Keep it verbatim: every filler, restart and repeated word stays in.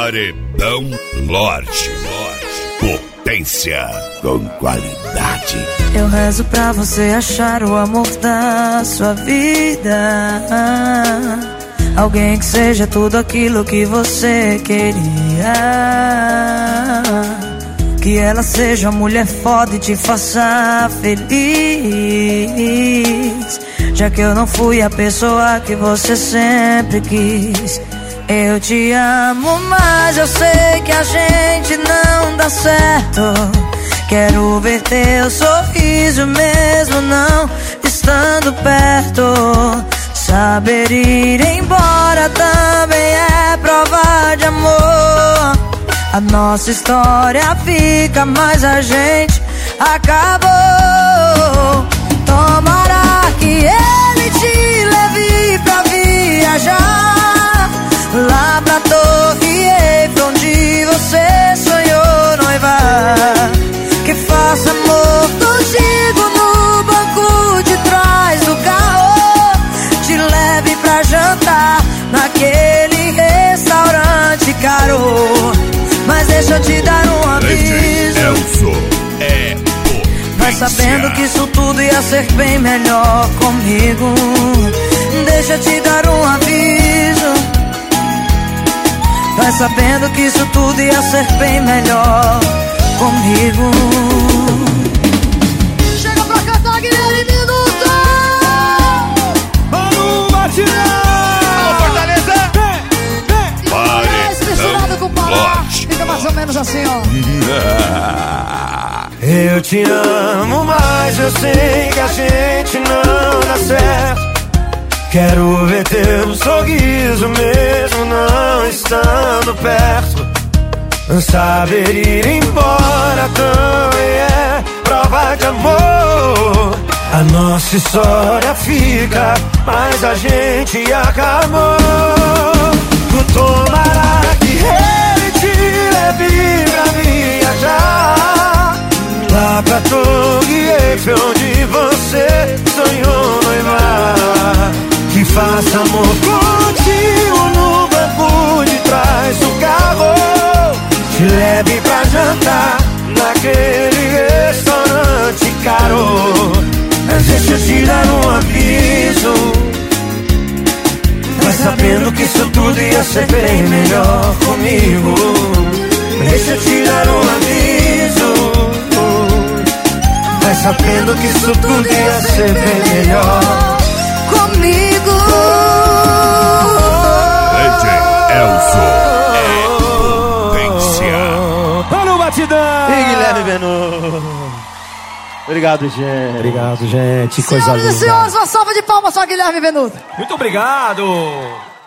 Paredão Lorde. Potência com qualidade. Eu rezo pra você achar o amor da sua vida. Alguém que seja tudo aquilo que você queria. Que ela seja uma mulher foda e te faça feliz. Já que eu não fui a pessoa que você sempre quis. Eu te amo, mas eu sei que a gente não dá certo. Quero ver teu sorriso mesmo não estando perto. Saber ir embora também é prova de amor. A nossa história fica, mas a gente acabou. Tomara que ele te leve pra viajar lá pra Torre Eiffel, onde você sonhou noivar. Que faça amor contigo no banco de trás do carro. Te leve pra jantar naquele restaurante caro. Mas deixa eu te dar um aviso. Eu sou é Vai sabendo que isso tudo ia ser bem melhor comigo. Deixa eu te dar um aviso. Vai sabendo que isso tudo ia ser bem melhor comigo. Chega pra cantar, Guilherme Minuto. Vamos, Batidão. Alô, Fortaleza. Misturado com o Pará. Fica mais ou menos assim, ó. Eu te amo, mas eu sei que a gente não dá certo. Quero ver teu sorriso mesmo não estando perto. Saber ir embora também é prova de amor. A nossa história fica, mas a gente acabou. Tomara que ele te leve pra viajar lá pra Torre Eiffel, onde você sonhou noivar. Que faça amor contigo no banco de trás do carro. Te leve pra jantar naquele restaurante caro. Mas deixa eu te dar um aviso. Vai sabendo que isso tudo ia ser bem melhor comigo. Deixa eu te dar um aviso. Vai sabendo que isso tudo ia ser bem melhor comigo. D J Elson é potência. Olha o Batidão. E Guilherme Venuto. Obrigado, gente. Obrigado, gente. Coisa Senhoras e linda. senhores, uma salva de palmas para Guilherme Venuto. Muito obrigado.